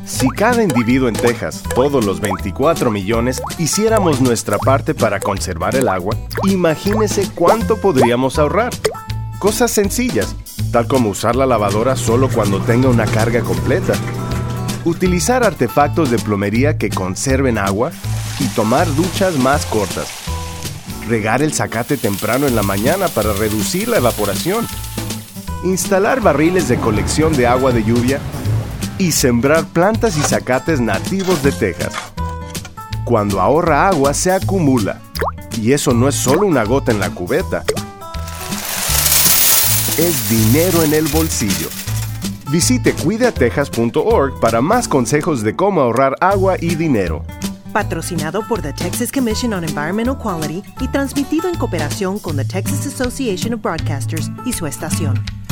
Si cada individuo en Texas, todos los 24 millones, hiciéramos nuestra parte para conservar el agua, imagínese cuánto podríamos ahorrar. Cosas sencillas, tal como usar la lavadora solo cuando tenga una carga completa, utilizar artefactos de plomería que conserven agua y tomar duchas más cortas, regar el zacate temprano en la mañana para reducir la evaporación, instalar barriles de colección de agua de lluvia y sembrar plantas y zacates nativos de Texas. Cuando ahorra agua se acumula, y eso no es solo una gota en la cubeta, es dinero en el bolsillo. Visite cuidatexas.org para más consejos de cómo ahorrar agua y dinero. Patrocinado por the Texas Commission on Environmental Quality y transmitido en cooperación con the Texas Association of Broadcasters y su estación.